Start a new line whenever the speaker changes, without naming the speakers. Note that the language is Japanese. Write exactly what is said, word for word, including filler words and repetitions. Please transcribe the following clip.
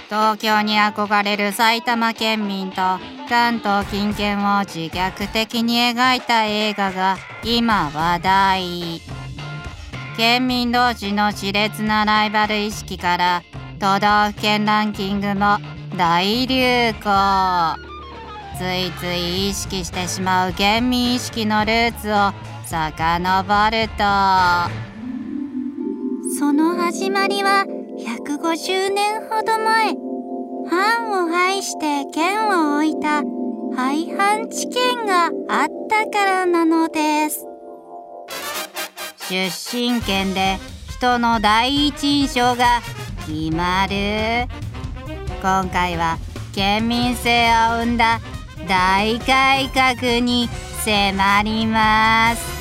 東京に憧れる埼玉県民と関東近県を自虐的に描いた映画が今話題。県民同士の熾烈なライバル意識から都道府県ランキングも大流行。ついつい意識してしまう県民意識のルーツを遡ると、
その始まりはひゃくごじゅうねんほど前、藩を廃して県を置いた廃藩置県があったからなのです。
出身県で人の第一印象が決まる。今回は県民性を生んだ大改革に迫ります。